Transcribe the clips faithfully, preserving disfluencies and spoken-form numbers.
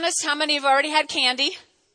honest, how many have already had candy?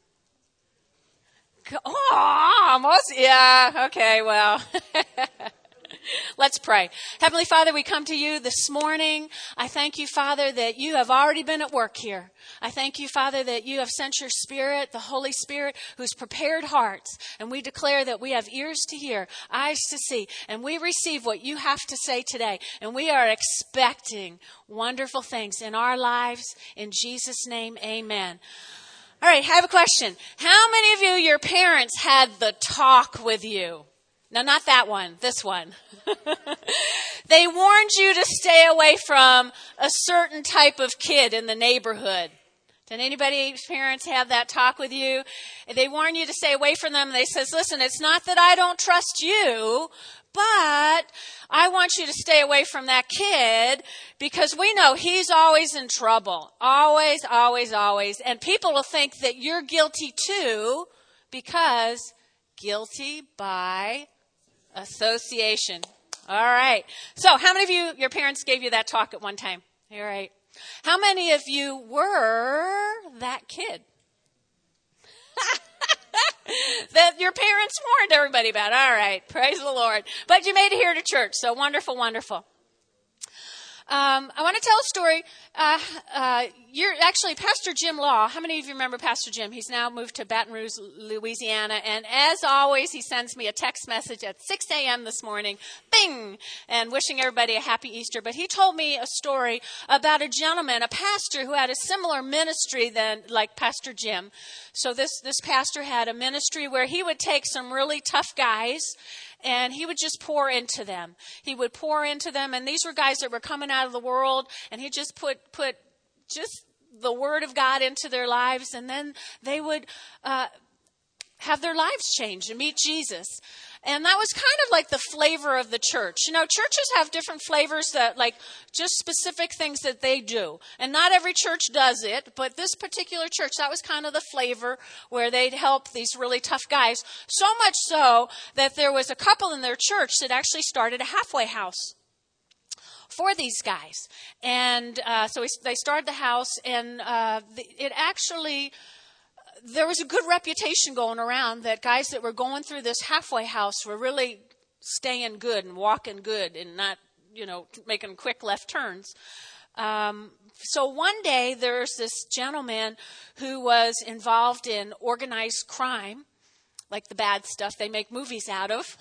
Oh, almost. Yeah. Okay. Well, let's pray. Heavenly Father, we come to you this morning. I thank you, Father, that you have already been at work here. I thank you, Father, that you have sent your Spirit, the Holy Spirit, who's prepared hearts. And we declare that we have ears to hear, eyes to see, and we receive what you have to say today. And we are expecting wonderful things in our lives. In Jesus' name, amen. All right, I have a question. How many of you, your parents, had the talk with you? No, not that one, this one. They warned you to stay away from a certain type of kid in the neighborhood. Did anybody's parents have that talk with you? They warn you to stay away from them. They says, listen, it's not that I don't trust you, but I want you to stay away from that kid because we know he's always in trouble. Always, always, always. And people will think that you're guilty too because guilty by association. All right. So how many of you, your parents gave you that talk at one time? All right. How many of you were that kid that your parents warned everybody about? All right. Praise the Lord. But you made it here to church. So wonderful, wonderful. Um, I want to tell a story. Uh, uh, you're actually Pastor Jim Law. How many of you remember Pastor Jim? He's now moved to Baton Rouge, Louisiana. And as always, he sends me a text message at six a.m. this morning. Bing! And wishing everybody a happy Easter. But he told me a story about a gentleman, a pastor who had a similar ministry than like Pastor Jim. So this, this pastor had a ministry where he would take some really tough guys and he would just pour into them. He would pour into them. And these were guys that were coming out of the world. And he just put, put just the word of God into their lives. And then they would uh, have their lives changed and meet Jesus. And that was kind of like the flavor of the church. You know, churches have different flavors that like just specific things that they do. And not every church does it, but this particular church, that was kind of the flavor where they'd help these really tough guys. So much so that there was a couple in their church that actually started a halfway house for these guys. And uh, so we, they started the house and uh, the, it actually... there was a good reputation going around that guys that were going through this halfway house were really staying good and walking good and not, you know, making quick left turns. Um, so one day there's this gentleman who was involved in organized crime, like the bad stuff they make movies out of.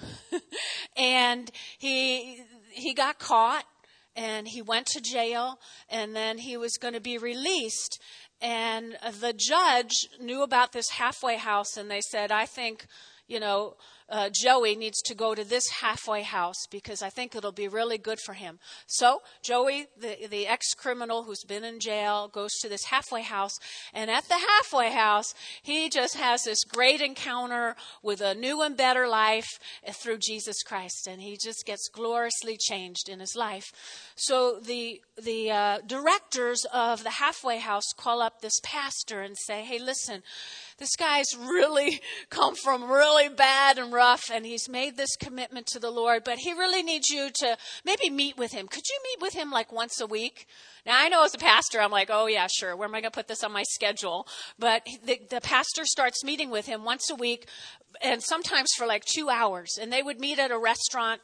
And he he got caught and he went to jail and then he was going to be released. And the judge knew about this halfway house, and they said, I think, you know, uh, Joey needs to go to this halfway house because I think it'll be really good for him. So Joey, the, the ex-criminal who's been in jail, goes to this halfway house. And at the halfway house, he just has this great encounter with a new and better life through Jesus Christ. And he just gets gloriously changed in his life. So the the uh, directors of the halfway house call up this pastor and say, hey, listen, this guy's really come from really bad and rough, and he's made this commitment to the Lord, but he really needs you to maybe meet with him. Could you meet with him like once a week? Now, I know as a pastor, I'm like, oh, yeah, sure. Where am I going to put this on my schedule? But the, the pastor starts meeting with him once a week, and sometimes for like two hours. And they would meet at a restaurant,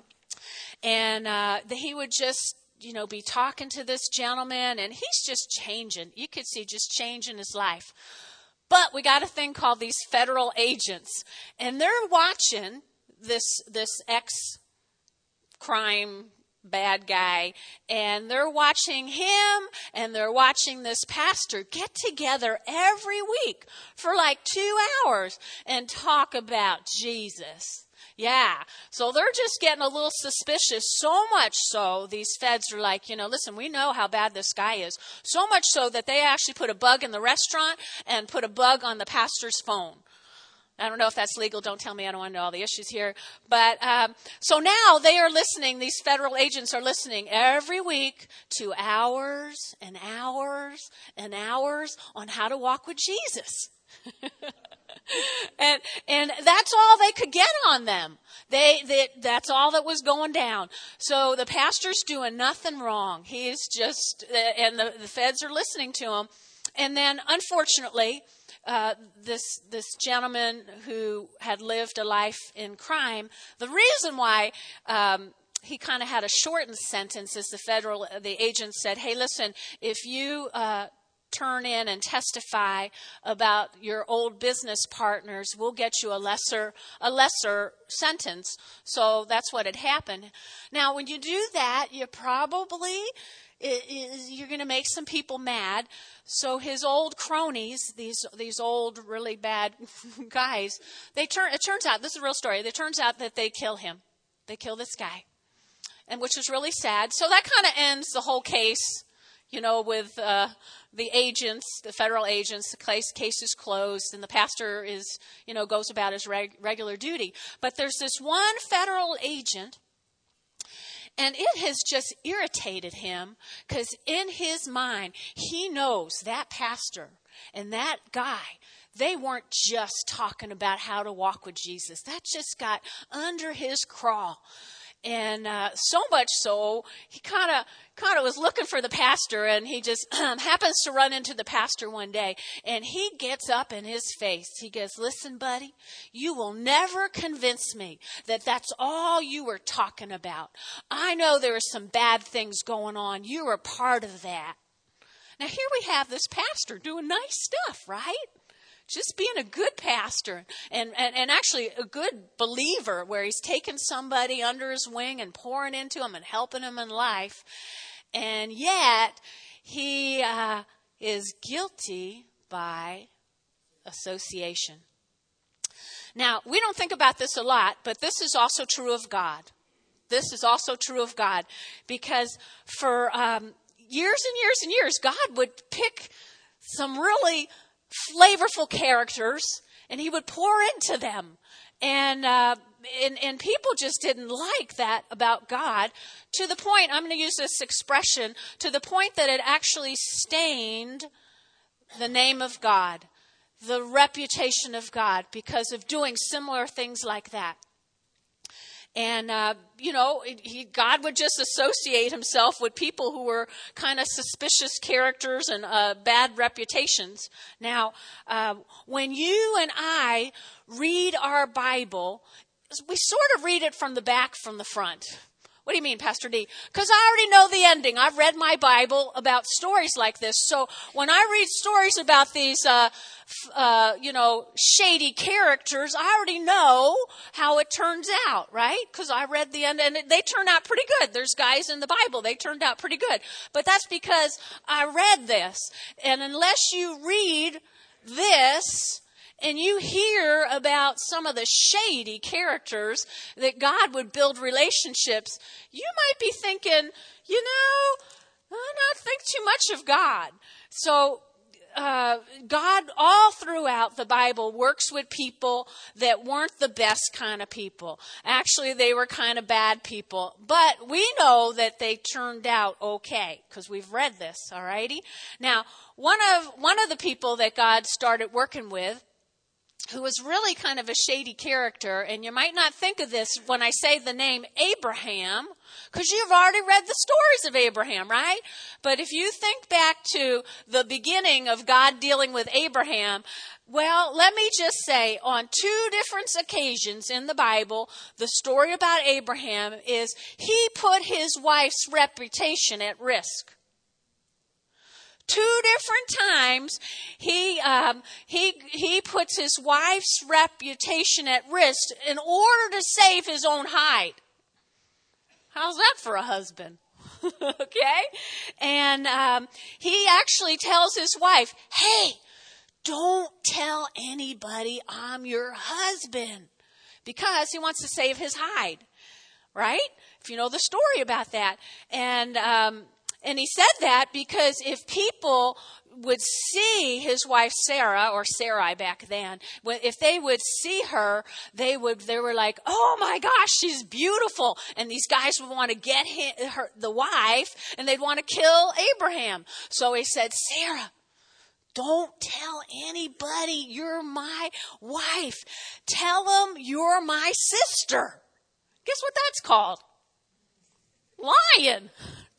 and uh, the, he would just, you know, be talking to this gentleman, and he's just changing. You could see just changing his life. But we got a thing called these federal agents, and they're watching this this ex-crime bad guy, and they're watching him, and they're watching this pastor get together every week for like two hours and talk about Jesus. Yeah, so they're just getting a little suspicious, so much so these feds are like, you know, listen, we know how bad this guy is. So much so that they actually put a bug in the restaurant and put a bug on the pastor's phone. I don't know if that's legal. Don't tell me. I don't want to know all the issues here. But um, so now they are listening. These federal agents are listening every week to hours and hours and hours on how to walk with Jesus. and and that's all they could get on them. They, they that's all that was going down. So the pastor's doing nothing wrong. He's just, and the, the feds are listening to him. And then, unfortunately, uh, this this gentleman who had lived a life in crime, the reason why um, he kind of had a shortened sentence is the federal, the agent said, hey, listen, if you uh, turn in and testify about your old business partners, we'll get you a lesser a lesser sentence. So that's what had happened. Now, when you do that, you probably... It is, you're going to make some people mad. So his old cronies, these these old really bad guys, they turn. It turns out, this is a real story. It turns out that they kill him. They kill this guy, and which is really sad. So that kind of ends the whole case, you know, with uh, the agents, the federal agents. The case case is closed, and the pastor is, you know, goes about his reg, regular duty. But there's this one federal agent. And it has just irritated him because in his mind, he knows that pastor and that guy, they weren't just talking about how to walk with Jesus. That just got under his craw. And uh, so much so, he kind of kind of was looking for the pastor, and he just um, happens to run into the pastor one day. And he gets up in his face. He goes, listen, buddy, you will never convince me that that's all you were talking about. I know there are some bad things going on. You were part of that. Now, here we have this pastor doing nice stuff, right? Just being a good pastor and, and, and actually a good believer where he's taking somebody under his wing and pouring into them and helping them in life. And yet he uh, is guilty by association. Now, we don't think about this a lot, but this is also true of God. This is also true of God because for um, years and years and years, God would pick some really flavorful characters, and he would pour into them. And, uh, and and people just didn't like that about God, to the point, I'm going to use this expression, to the point that it actually stained the name of God, the reputation of God, because of doing similar things like that. And, uh, you know, he, God would just associate himself with people who were kind of suspicious characters and uh, bad reputations. Now, uh, when you and I read our Bible, we sort of read it from the back, from the front. What do you mean, Pastor D? Because I already know the ending. I've read my Bible about stories like this. So when I read stories about these, uh, uh, you know, shady characters, I already know how it turns out, right? Because I read the end, and they turn out pretty good. There's guys in the Bible, they turned out pretty good. But that's because I read this. And unless you read this, and you hear about some of the shady characters that God would build relationships, you might be thinking, you know, I don't think too much of God. So uh, God all throughout the Bible works with people that weren't the best kind of people. Actually, they were kind of bad people. But we know that they turned out okay because we've read this, all righty? Now, one of, one of the people that God started working with, who was really kind of a shady character, and you might not think of this when I say the name Abraham, because you've already read the stories of Abraham, right? But if you think back to the beginning of God dealing with Abraham, well, let me just say, on two different occasions in the Bible, the story about Abraham is he put his wife's reputation at risk. Two different times, he um, he he puts his wife's reputation at risk in order to save his own hide. How's that for a husband? Okay? And um, he actually tells his wife, hey, don't tell anybody I'm your husband, because he wants to save his hide, right? If you know the story about that. And um And he said that because if people would see his wife Sarah, or Sarai back then, if they would see her, they would, they were like, oh my gosh, she's beautiful. And these guys would want to get him, her, the wife, and they'd want to kill Abraham. So he said, Sarah, don't tell anybody you're my wife. Tell them you're my sister. Guess what that's called? Lying.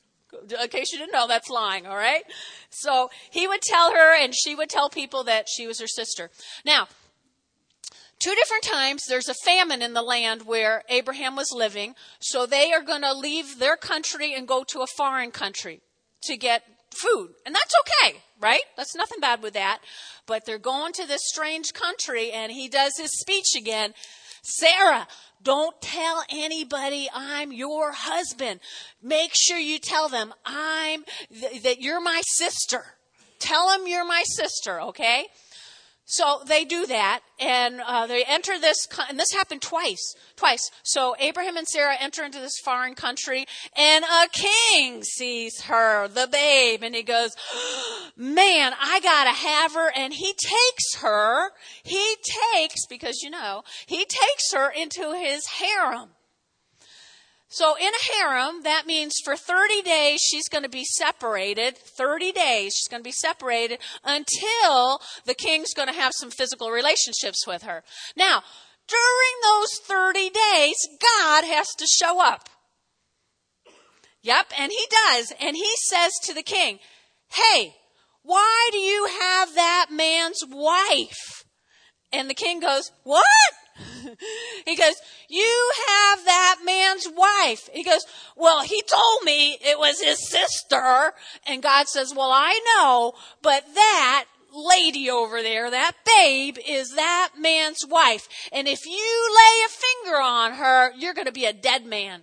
In case you didn't know, that's lying, all right? So he would tell her, and she would tell people that she was her sister. Now, two different times, there's a famine in the land where Abraham was living, so they are going to leave their country and go to a foreign country to get food. And that's okay, right? That's nothing bad with that. But they're going to this strange country, and he does his speech again. Sarah, don't tell anybody I'm your husband. Make sure you tell them I'm th- that you're my sister. Tell them you're my sister, okay? So they do that, and uh, they enter this, and this happened twice, twice. So Abraham and Sarah enter into this foreign country, and a king sees her, the babe, and he goes, man, I gotta have her, and he takes her, he takes, because you know, he takes her into his harem. So in a harem, that means for thirty days she's going to be separated. thirty days she's going to be separated until the king's going to have some physical relationships with her. Now, during those thirty days, God has to show up. Yep, and he does. And he says to the king, hey, why do you have that man's wife? And the king goes, what? He goes, you have that man's wife. He goes, well, he told me it was his sister. And God says, well, I know, but that lady over there, that babe, is that man's wife. And if you lay a finger on her, you're going to be a dead man.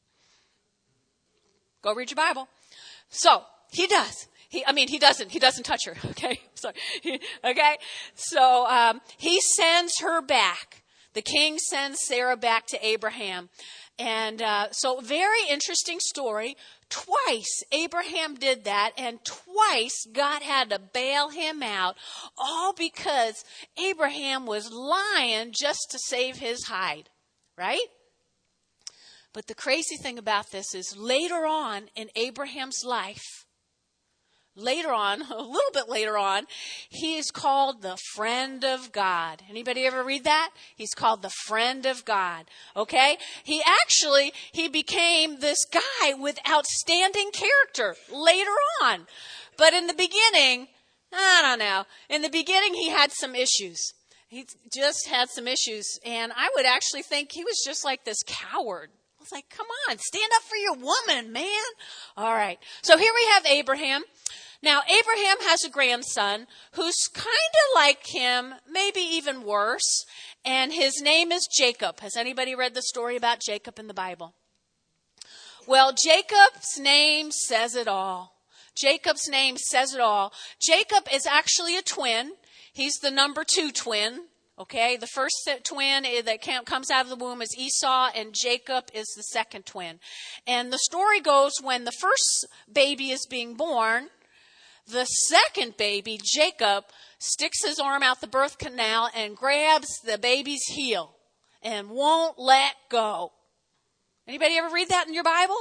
Go read your Bible. So he does. He, I mean, he doesn't. He doesn't touch her. Okay. Sorry. Okay. So um, he sends her back. The king sends Sarah back to Abraham. And uh, so very interesting story. Twice Abraham did that, and twice God had to bail him out, all because Abraham was lying just to save his hide, right? But the crazy thing about this is later on in Abraham's life, Later on, a little bit later on, he is called the friend of God. Anybody ever read that? He's called the friend of God. Okay? He actually, he became this guy with outstanding character later on. But in the beginning, I don't know. In the beginning, he had some issues. He just had some issues. And I would actually think he was just like this coward. I was like, come on, stand up for your woman, man. All right. So here we have Abraham. Now, Abraham has a grandson who's kind of like him, maybe even worse, and his name is Jacob. Has anybody read the story about Jacob in the Bible? Well, Jacob's name says it all. Jacob's name says it all. Jacob is actually a twin. He's the number two twin. Okay, the first twin that comes out of the womb is Esau, and Jacob is the second twin. And the story goes, when the first baby is being born, the second baby, Jacob, sticks his arm out the birth canal and grabs the baby's heel and won't let go. Anybody ever read that in your Bible?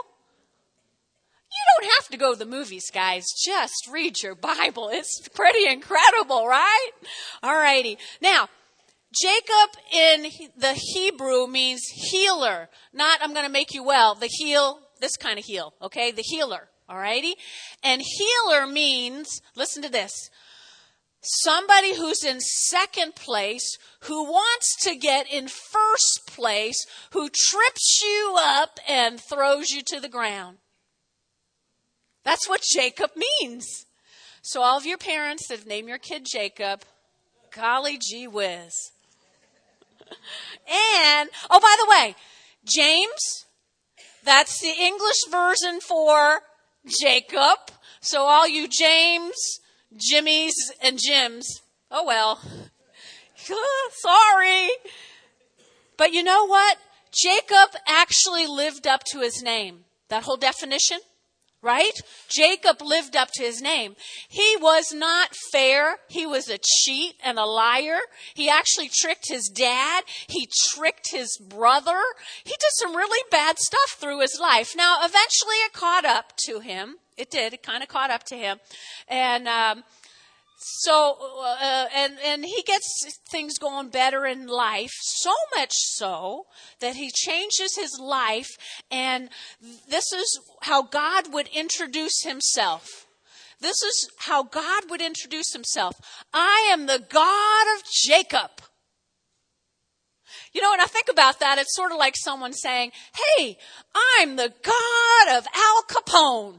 You don't have to go to the movies, guys. Just read your Bible. It's pretty incredible, right? All righty. Now, Jacob in the Hebrew means healer. Not, I'm going to make you well. The heel, this kind of heel, okay? The healer, all righty? And healer means, listen to this, somebody who's in second place, who wants to get in first place, who trips you up and throws you to the ground. That's what Jacob means. So all of your parents that have named your kid Jacob, golly gee whiz. And, oh, by the way, James, that's the English version for Jacob. So all you James, Jimmies, and Jims, oh well, sorry. But you know what? Jacob actually lived up to his name. That whole definition. Right? Jacob lived up to his name. He was not fair. He was a cheat and a liar. He actually tricked his dad. He tricked his brother. He did some really bad stuff through his life. Now, eventually it caught up to him. It did. It kind of caught up to him. And um, So, uh, and, and he gets things going better in life, so much so that he changes his life, and this is how God would introduce himself. This is how God would introduce himself. I am the God of Jacob. You know, when I think about that, it's sort of like someone saying, hey, I'm the God of Al Capone.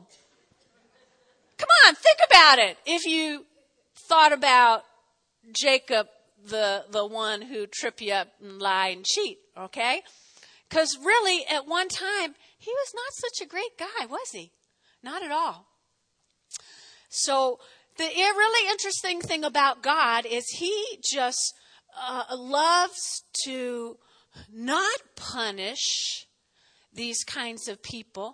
Come on, think about it. If you thought about Jacob, the, the one who trip you up and lie and cheat, okay? Because really, at one time, he was not such a great guy, was he? Not at all. So the really interesting thing about God is he just uh, loves to not punish these kinds of people.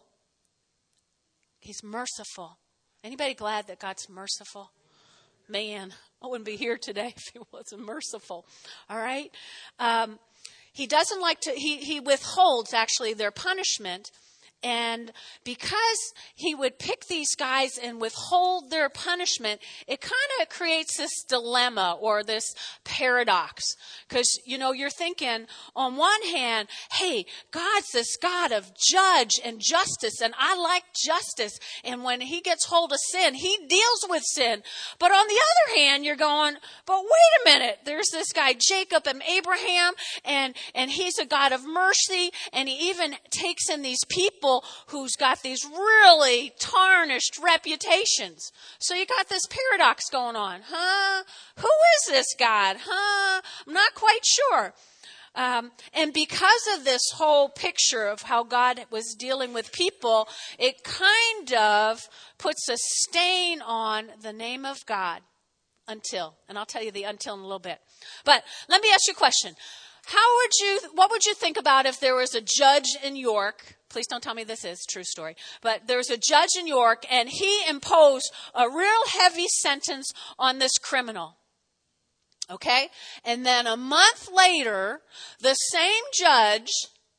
He's merciful. Anybody glad that God's merciful? Man, I wouldn't be here today if he wasn't merciful. All right? Um, he doesn't like to, he, he withholds actually their punishment. And because he would pick these guys and withhold their punishment, it kind of creates this dilemma or this paradox. Because, you know, you're thinking, on one hand, hey, God's this God of judge and justice, and I like justice. And when he gets hold of sin, he deals with sin. But on the other hand, you're going, but wait a minute, there's this guy Jacob and Abraham, and, and he's a God of mercy, and he even takes in these people who's got these really tarnished reputations. So you got this paradox going on. Huh? Who is this God? Huh? I'm not quite sure. Um, and because of this whole picture of how God was dealing with people, it kind of puts a stain on the name of God until. And I'll tell you the until in a little bit. But let me ask you a question. How would you, what would you think about if there was a judge in York? Please don't tell me this is a true story. But there was a judge in York, and he imposed a real heavy sentence on this criminal. Okay? And then a month later, the same judge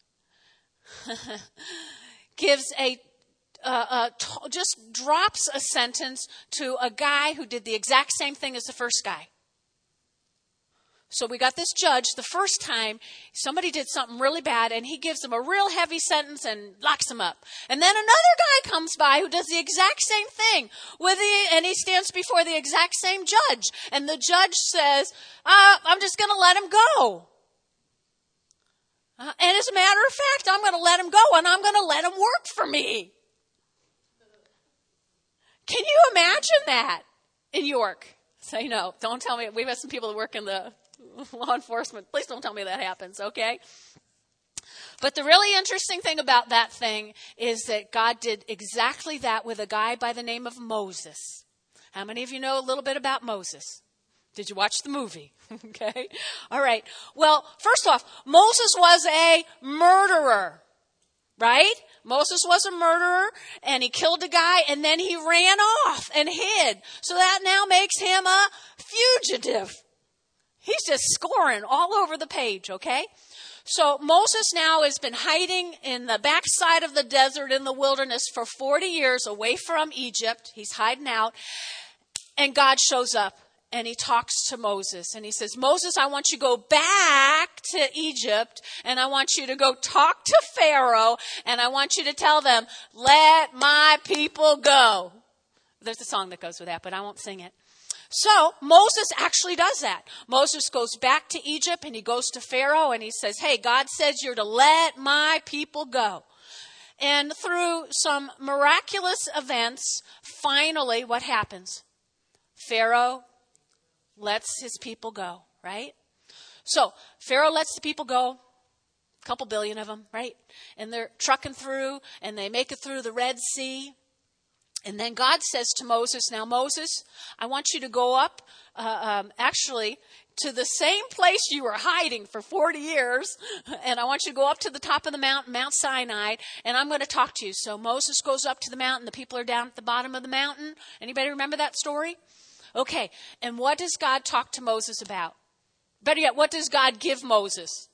gives a, uh, uh, t- just drops a sentence to a guy who did the exact same thing as the first guy. So we got this judge, the first time, somebody did something really bad, and he gives him a real heavy sentence and locks him up. And then another guy comes by who does the exact same thing, with the, and he stands before the exact same judge. And the judge says, uh, I'm just going to let him go. Uh, and as a matter of fact, I'm going to let him go, and I'm going to let him work for me. Can you imagine that in York? Say no. Don't tell me. We've had some people that work in the law enforcement. Please don't tell me that happens, okay? But the really interesting thing about that thing is that God did exactly that with a guy by the name of Moses. How many of you know a little bit about Moses? Did you watch the movie? Okay. All right. Well, first off, Moses was a murderer, right? Moses was a murderer, and he killed a guy, and then he ran off and hid. So that now makes him a fugitive. He's just scoring all over the page, okay? So Moses now has been hiding in the backside of the desert in the wilderness for forty years away from Egypt. He's hiding out, and God shows up. And he talks to Moses, and he says, Moses, I want you to go back to Egypt, and I want you to go talk to Pharaoh, and I want you to tell them, let my people go. There's a song that goes with that, but I won't sing it. So Moses actually does that. Moses goes back to Egypt, and he goes to Pharaoh, and he says, hey, God says you're to let my people go. And through some miraculous events, finally, what happens? Pharaoh lets his people go, right? So Pharaoh lets the people go, a couple billion of them, right? And they're trucking through, and they make it through the Red Sea. And then God says to Moses, now Moses, I want you to go up, uh, um, actually, to the same place you were hiding for forty years. And I want you to go up to the top of the mountain, Mount Sinai, and I'm going to talk to you. So Moses goes up to the mountain. The people are down at the bottom of the mountain. Anybody remember that story? Okay, and what does God talk to Moses about? Better yet, what does God give Moses?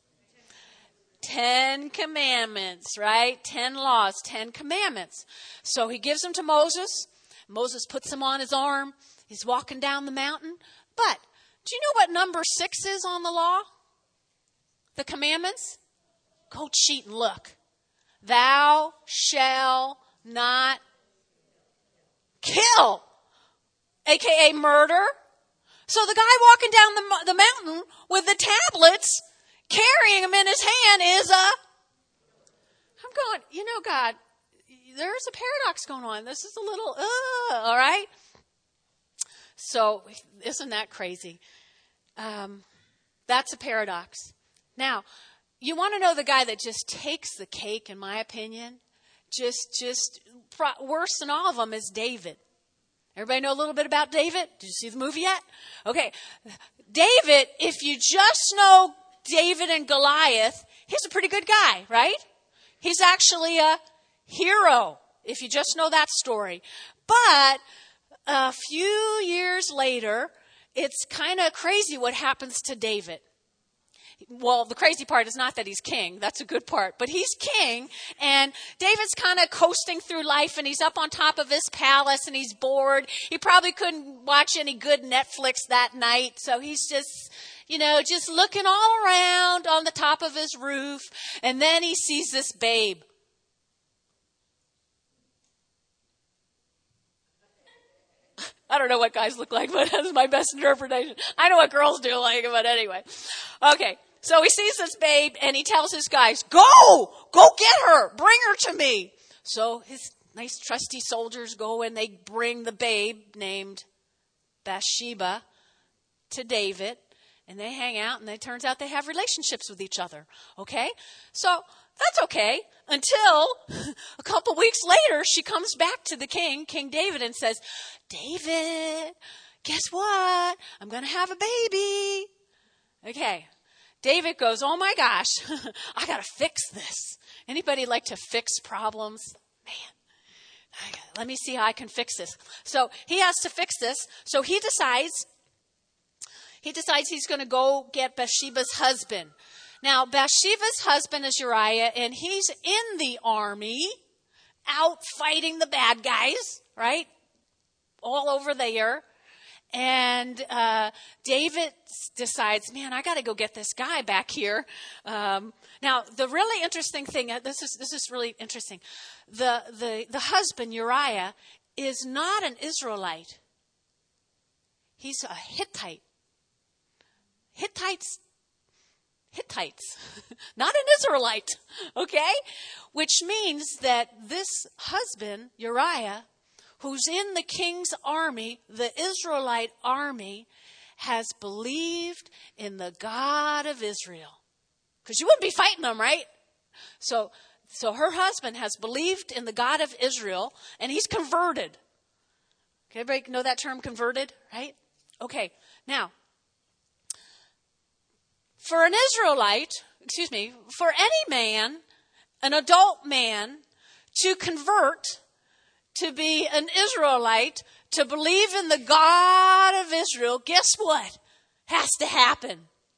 Ten commandments, right? Ten laws, ten commandments. So he gives them to Moses. Moses puts them on his arm, He's walking down the mountain. But do you know what number six is on the law? The commandments? Go cheat and look. Thou shalt not kill, a k a murder. So the guy walking down the, the mountain with the tablets, carrying them in his hand is a, I'm going, you know, God, there's a paradox going on. This is a little, uh, all right? So isn't that crazy? Um, that's a paradox. Now, you want to know the guy that just takes the cake, in my opinion? Just, just pro- worse than all of them is David. Everybody know a little bit about David? Did you see the movie yet? Okay. David, if you just know David and Goliath, he's a pretty good guy, right? He's actually a hero, if you just know that story. But a few years later, it's kind of crazy what happens to David. Well, the crazy part is not that he's king. That's a good part. But he's king, and David's kind of coasting through life, and he's up on top of his palace, and he's bored. He probably couldn't watch any good Netflix that night, so he's just, you know, just looking all around on the top of his roof, and then he sees this babe. I don't know what guys look like, but that's my best interpretation. I know what girls do like, but anyway. Okay, so he sees this babe, and he tells his guys, go! Go get her! Bring her to me! So his nice trusty soldiers go, and they bring the babe named Bathsheba to David, and they hang out, and it turns out they have relationships with each other. Okay? So that's okay until a couple weeks later, she comes back to the king, King David, and says, David, guess what? I'm going to have a baby. Okay. David goes, oh my gosh, I got to fix this. Anybody like to fix problems? Man, let me see how I can fix this. So he has to fix this. So he decides, he decides he's going to go get Bathsheba's husband. Now, Bathsheba's husband is Uriah, and he's in the army, out fighting the bad guys, right? All over there. And uh, David decides, man, I got to go get this guy back here. Um, now, the really interesting thing, this is this is really interesting. The, the, the husband, Uriah, is not an Israelite. He's a Hittite. Hittites Hittites, not an Israelite, okay? Which means that this husband, Uriah, who's in the king's army, the Israelite army, has believed in the God of Israel. Because you wouldn't be fighting them, right? So, so her husband has believed in the God of Israel, and he's converted. Okay, everybody know that term, converted, right? Okay, now, for an Israelite, excuse me, for any man, an adult man, to convert, to be an Israelite, to believe in the God of Israel, guess what has to happen?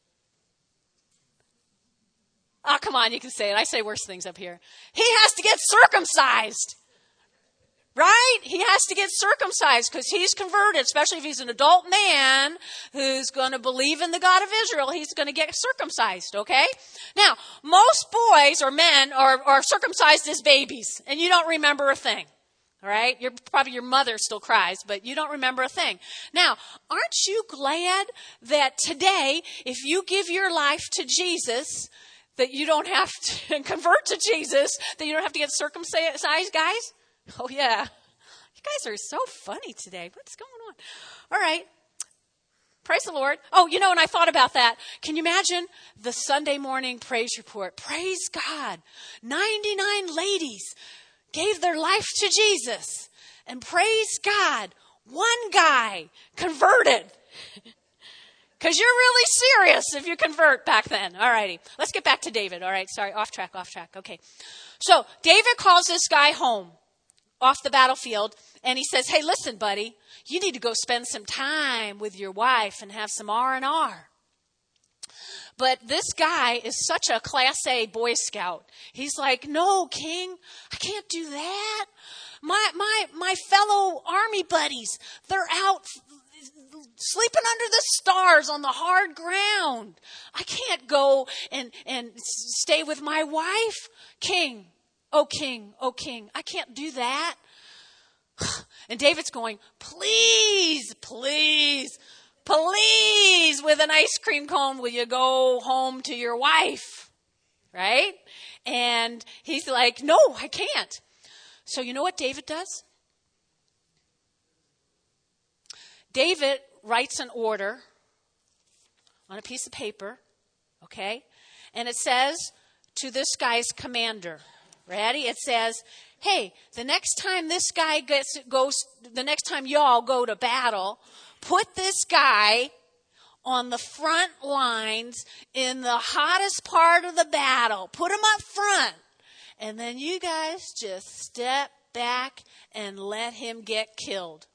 Oh, come on, you can say it. I say worse things up here. He has to get circumcised. Right? He has to get circumcised because he's converted, especially if he's an adult man who's going to believe in the God of Israel. He's going to get circumcised, okay? Now, most boys or men are, are circumcised as babies, and you don't remember a thing, all right? You're, probably your mother still cries, but you don't remember a thing. Now, aren't you glad that today, if you give your life to Jesus, that you don't have to convert to Jesus, that you don't have to get circumcised, guys? Oh, yeah. You guys are so funny today. What's going on? All right. Praise the Lord. Oh, you know, and I thought about that. Can you imagine the Sunday morning praise report? Praise God. ninety-nine ladies gave their life to Jesus. And praise God, one guy converted. Because you're really serious if you convert back then. All righty. Let's get back to David. All right. Sorry. Off track, off track. Okay. So David calls this guy home off the battlefield, and he says, hey, listen, buddy, you need to go spend some time with your wife and have some R and R. But this guy is such a Class A Boy Scout. He's like, no, King, I can't do that. My, my, my fellow army buddies, they're out sleeping under the stars on the hard ground. I can't go and, and stay with my wife. King, oh king, oh king, I can't do that. And David's going, please, please, please, with an ice cream cone, will you go home to your wife? Right? And he's like, no, I can't. So you know what David does? David writes an order on a piece of paper, okay? And it says to this guy's commander, ready? It says, hey, the next time this guy gets goes, the next time y'all go to battle, put this guy on the front lines in the hottest part of the battle. Put him up front. And then you guys just step back and let him get killed.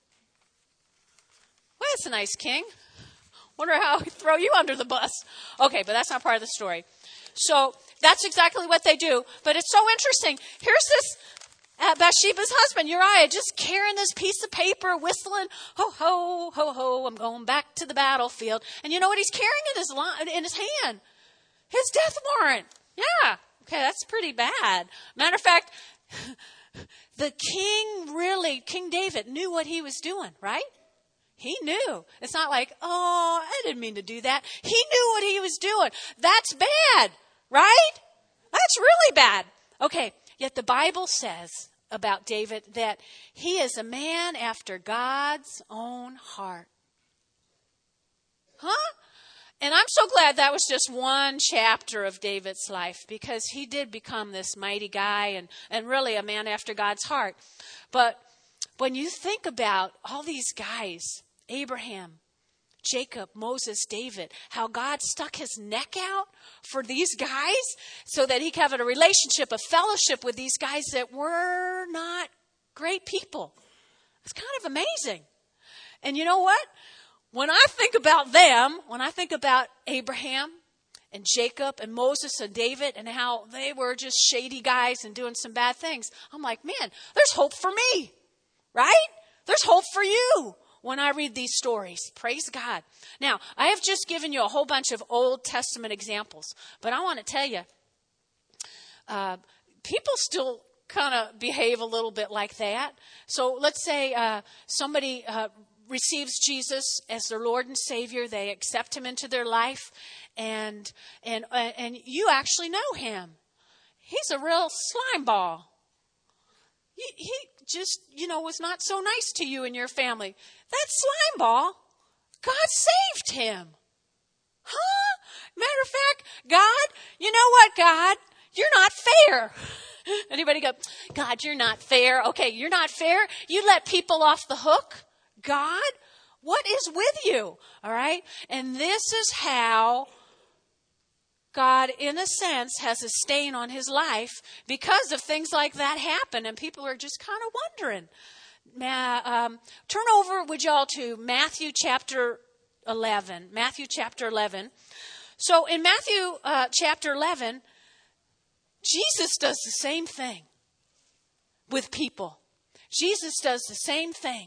Well, that's a nice king. Wonder how he throw you under the bus. Okay, but that's not part of the story. So that's exactly what they do. But it's so interesting. Here's this uh, Bathsheba's husband, Uriah, just carrying this piece of paper, whistling, ho, ho, ho, ho, I'm going back to the battlefield. And you know what he's carrying in his, li- in his hand? His death warrant. Yeah. Okay, that's pretty bad. Matter of fact, the king really, King David, knew what he was doing, right? He knew. It's not like, oh, I didn't mean to do that. He knew what he was doing. That's bad, right? That's really bad. Okay, yet the Bible says about David that he is a man after God's own heart. Huh? And I'm so glad that was just one chapter of David's life, because he did become this mighty guy and, and really a man after God's heart. But when you think about all these guys, Abraham, Jacob, Moses, David, how God stuck his neck out for these guys so that he could have a relationship, a fellowship with these guys that were not great people. It's kind of amazing. And you know what? When I think about them, when I think about Abraham and Jacob and Moses and David and how they were just shady guys and doing some bad things, I'm like, man, there's hope for me, right? There's hope for you when I read these stories. Praise God. Now, I have just given you a whole bunch of Old Testament examples, but I want to tell you, uh, people still kind of behave a little bit like that. So let's say uh, somebody uh, receives Jesus as their Lord and Savior. They accept him into their life, and and uh, and you actually know him. He's a real slime ball. He, he just, you know, was not so nice to you and your family. That slime ball, God saved him. Huh? Matter of fact, God, you know what, God? You're not fair. Anybody go, God, you're not fair. Okay, you're not fair. You let people off the hook. God, what is with you? All right? And this is how God, in a sense, has a stain on his life because of things like that happen. And people are just kind of wondering. Um, turn over, would y'all, to Matthew chapter eleven. Matthew chapter eleven. So in Matthew uh, chapter eleven, Jesus does the same thing with people. Jesus does the same thing.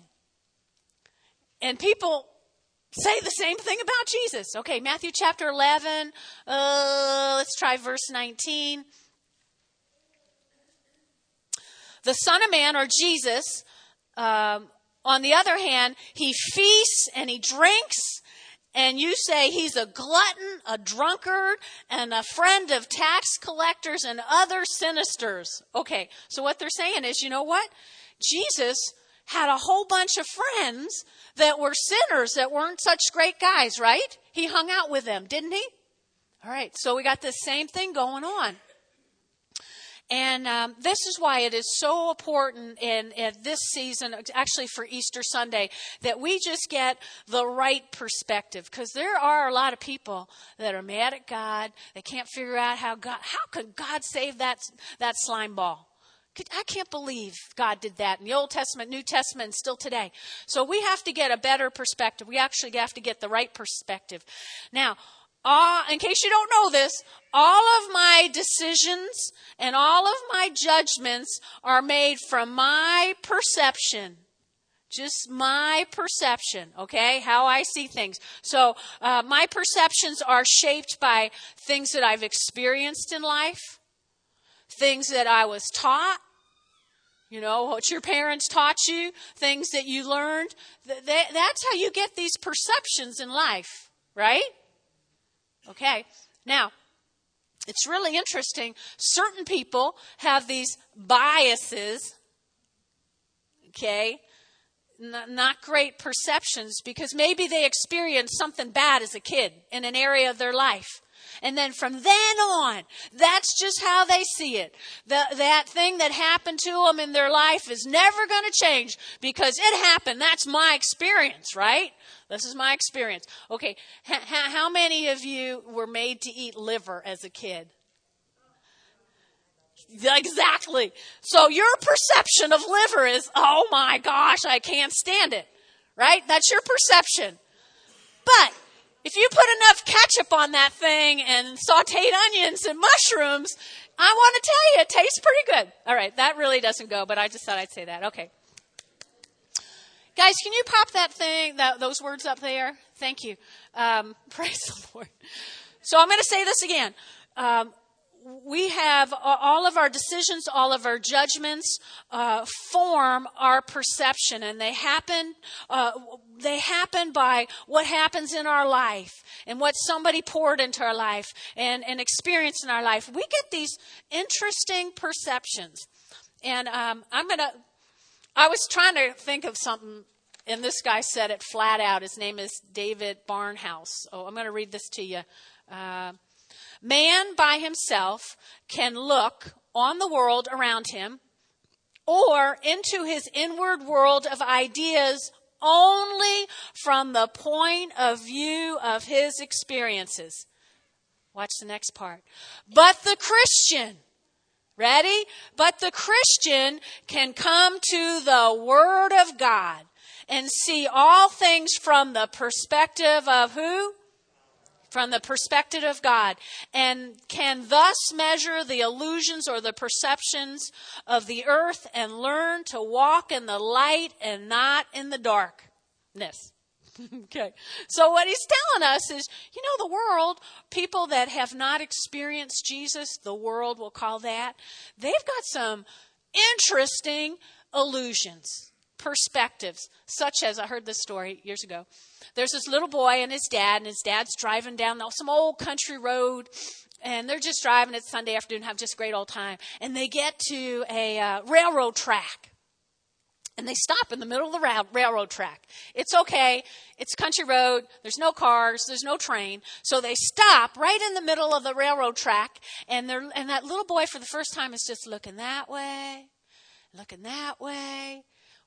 And people say the same thing about Jesus. Okay, Matthew chapter eleven. Uh, let's try verse nineteen. The Son of Man, or Jesus, um, on the other hand, he feasts and he drinks, and you say he's a glutton, a drunkard, and a friend of tax collectors and other sinisters. Okay, so what they're saying is, you know what? Jesus had a whole bunch of friends that were sinners, that weren't such great guys, right? He hung out with them, didn't he? All right, so we got the same thing going on. And um, this is why it is so important in, in this season, actually for Easter Sunday, that we just get the right perspective. Because there are a lot of people that are mad at God. They can't figure out how God, how could God save that, that slime ball? I can't believe God did that in the Old Testament, New Testament, and still today. So we have to get a better perspective. We actually have to get the right perspective. Now, uh, in case you don't know this, all of my decisions and all of my judgments are made from my perception. Just my perception, okay? How I see things. So uh, my perceptions are shaped by things that I've experienced in life, things that I was taught, you know, what your parents taught you, things that you learned. Th- th- that's how you get these perceptions in life, right? Okay. Now, it's really interesting. Certain people have these biases, okay? Not great perceptions because maybe they experienced something bad as a kid in an area of their life. And then from then on, that's just how they see it. The, that thing that happened to them in their life is never going to change because it happened. That's my experience, right? This is my experience. Okay, h- how many of you were made to eat liver as a kid? Exactly. So your perception of liver is, oh my gosh, I can't stand it. Right? That's your perception. But if you put enough ketchup on that thing and sauteed onions and mushrooms, I want to tell you, it tastes pretty good. All right, that really doesn't go, but I just thought I'd say that. Okay. Guys, can you pop that thing, that, those words up there? Thank you. Um, praise the Lord. So I'm going to say this again. Um, We have all of our decisions, all of our judgments uh, form our perception, and they happen. Uh, they happen by what happens in our life and what somebody poured into our life and and experience in our life. We get these interesting perceptions, and um, I'm gonna. I was trying to think of something, and this guy said it flat out. His name is David Barnhouse. Oh, I'm going to read this to you. Uh, Man by himself can look on the world around him or into his inward world of ideas only from the point of view of his experiences. Watch the next part. But the Christian, ready? But the Christian can come to the Word of God and see all things from the perspective of who? From the perspective of God, and can thus measure the illusions or the perceptions of the earth and learn to walk in the light and not in the darkness. Okay. So what he's telling us is, you know, the world, people that have not experienced Jesus, the world will call that, they've got some interesting illusions, perspectives, such as, I heard this story years ago. There's this little boy and his dad, and his dad's driving down some old country road, and they're just driving. It's Sunday afternoon, have just a great old time. And they get to a uh, railroad track, and they stop in the middle of the ra- railroad track. It's okay. It's country road. There's no cars. There's no train. So they stop right in the middle of the railroad track, and they're and that little boy for the first time is just looking that way, looking that way.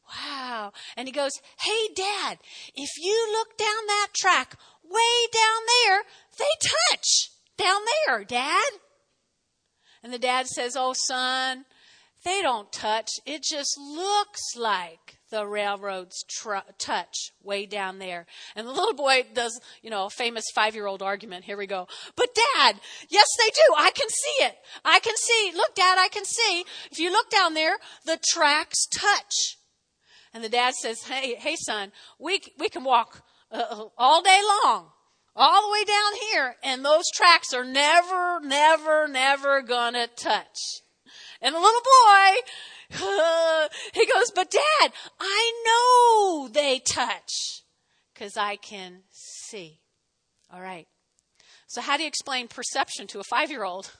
Wow. And he goes, hey, Dad, if you look down that track, way down there, they touch down there, Dad. And the dad says, oh, son, they don't touch. It just looks like the railroads tr- touch way down there. And the little boy does, you know, a famous five-year-old argument. Here we go. But, Dad, yes, they do. I can see it. I can see. Look, Dad, I can see. If you look down there, the tracks touch. And the dad says, hey, hey, son, we we can walk uh, all day long, all the way down here, and those tracks are never, never, never going to touch. And the little boy, uh, he goes, but Dad, I know they touch because I can see. All right. So how do you explain perception to a five-year-old?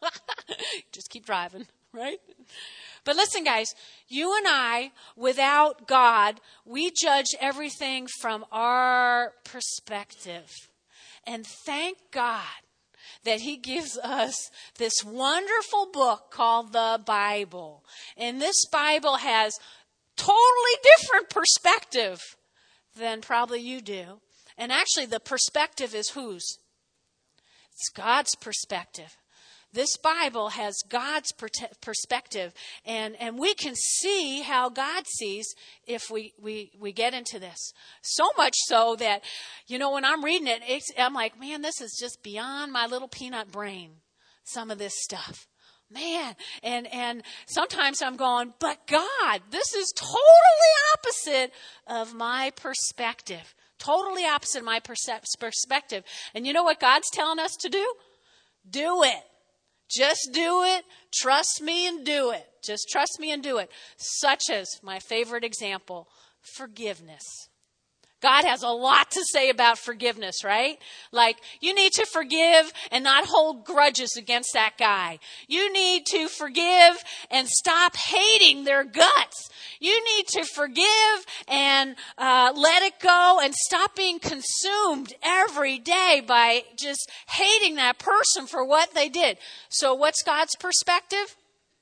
Just keep driving, right? But listen, guys, you and I, without God, we judge everything from our perspective. And thank God that he gives us this wonderful book called the Bible. And this Bible has totally different perspective than probably you do. And actually, the perspective is whose? It's God's perspective. This Bible has God's perspective, and, and we can see how God sees if we, we, we get into this. So much so that, you know, when I'm reading it, it's, I'm like, man, this is just beyond my little peanut brain, some of this stuff. Man, and, and sometimes I'm going, but God, this is totally opposite of my perspective. Totally opposite of my perce- perspective. And you know what God's telling us to do? Do it. Just do it. Trust me and do it. Just trust me and do it. Such as my favorite example, forgiveness. God has a lot to say about forgiveness, right? Like, you need to forgive and not hold grudges against that guy. You need to forgive and stop hating their guts. You need to forgive and uh, let it go and stop being consumed every day by just hating that person for what they did. So what's God's perspective?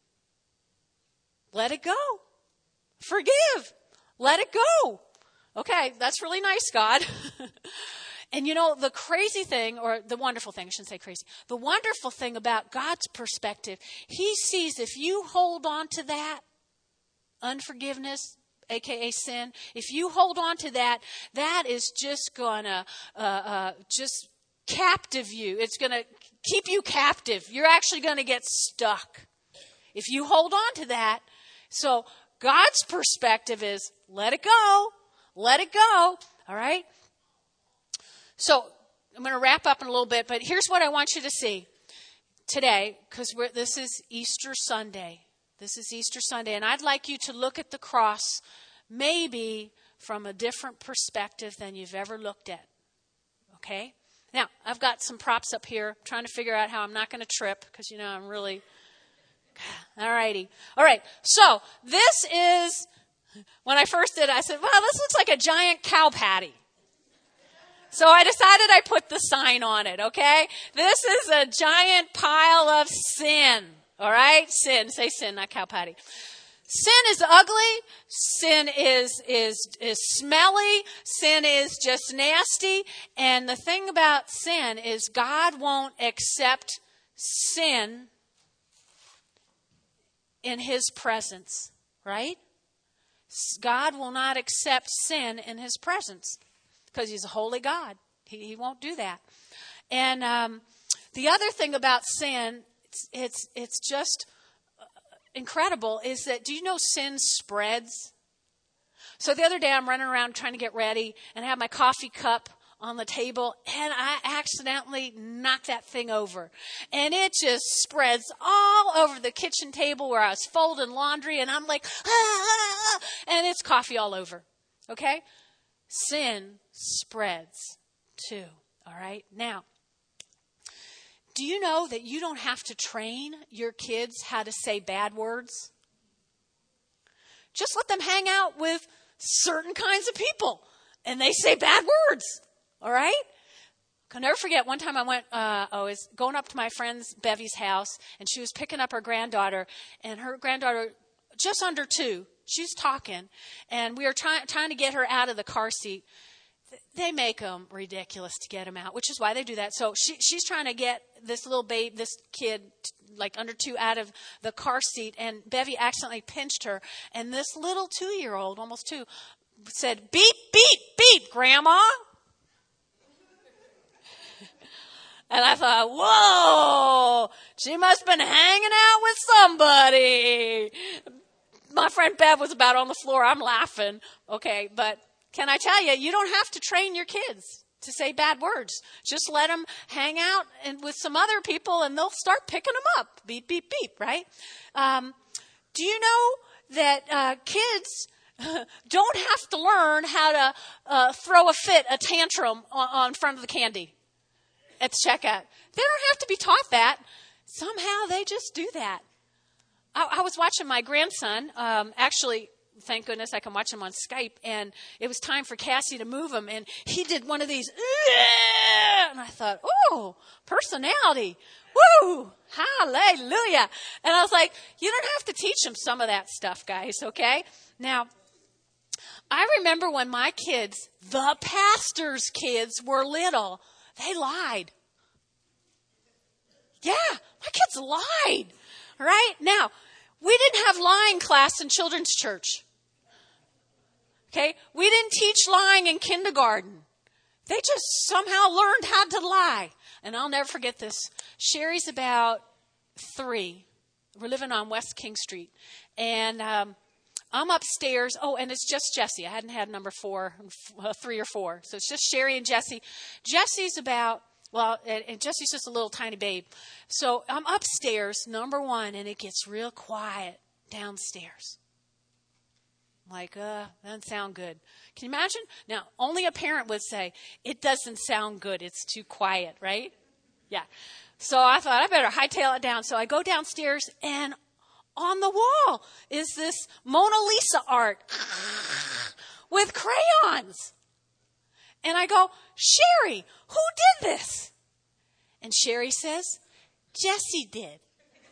Let it go. Forgive. Let it go. Okay, that's really nice, God. And you know, the crazy thing, or the wonderful thing, I shouldn't say crazy. The wonderful thing about God's perspective, he sees if you hold on to that unforgiveness, aka sin, if you hold on to that, that is just going to uh, uh, just captive you. It's going to keep you captive. You're actually going to get stuck if you hold on to that. So God's perspective is let it go. Let it go. All right. So I'm going to wrap up in a little bit, but here's what I want you to see today, because this is Easter Sunday. This is Easter Sunday, and I'd like you to look at the cross maybe from a different perspective than you've ever looked at. Okay? Now, I've got some props up here. I'm trying to figure out how I'm not going to trip, because, you know, I'm really... All righty. All right. So this is... When I first did it, I said, well, this looks like a giant cow patty. So I decided I put the sign on it, okay? This is a giant pile of sin, all right? Sin. Say sin, not cow patty. Sin is ugly. Sin is, is, is smelly. Sin is just nasty. And the thing about sin is God won't accept sin in his presence, right? God will not accept sin in his presence because he's a holy God. He, he won't do that. And um, the other thing about sin, it's, it's, it's just incredible, is that, do you know sin spreads? So the other day I'm running around trying to get ready and I have my coffee cup on the table, and I accidentally knocked that thing over. And it just spreads all over the kitchen table where I was folding laundry, and I'm like, ah, ah, ah, and it's coffee all over. Okay? Sin spreads too. All right? Now, do you know that you don't have to train your kids how to say bad words? Just let them hang out with certain kinds of people, and they say bad words. All right? I'll never forget, one time I went, uh, I was going up to my friend's Bevy's house, and she was picking up her granddaughter, and her granddaughter, just under two, she's talking, and we were trying trying to get her out of the car seat. They make them ridiculous to get them out, which is why they do that. So she, she's trying to get this little babe, this kid, like under two, out of the car seat, and Bevy accidentally pinched her, and this little two-year-old, almost two, said, beep, beep, beep, Grandma. And I thought, whoa, she must have been hanging out with somebody. My friend Bev was about on the floor. I'm laughing. Okay, but can I tell you, you don't have to train your kids to say bad words. Just let them hang out and with some other people, and they'll start picking them up. Beep, beep, beep, right? Um, do you know that uh, kids don't have to learn how to uh, throw a fit, a tantrum on, on front of the candy at the checkout? They don't have to be taught that. Somehow they just do that. I, I was watching my grandson. Um, actually, thank goodness I can watch him on Skype. And it was time for Cassie to move him. And he did one of these. And I thought, oh, personality. Woo! Hallelujah. And I was like, you don't have to teach him some of that stuff, guys, okay? Now, I remember when my kids, the pastor's kids, were little, they lied. Yeah, my kids lied. All right? Now, we didn't have lying class in children's church. Okay? We didn't teach lying in kindergarten. They just somehow learned how to lie. And I'll never forget this. Sherry's about three. We're living on West King Street. And um, I'm upstairs. Oh, and it's just Jessie. I hadn't had number four, uh, three or four. So it's just Sherry and Jessie. Jessie's about, well, and, and Jessie's just a little tiny babe. So I'm upstairs, number one, and it gets real quiet downstairs. Like, uh, doesn't sound good. Can you imagine? Now, only a parent would say, it doesn't sound good. It's too quiet, right? Yeah. So I thought I better hightail it down. So I go downstairs, and on the wall is this Mona Lisa art with crayons. And I go, Sherry, who did this? And Sherry says, Jessie did.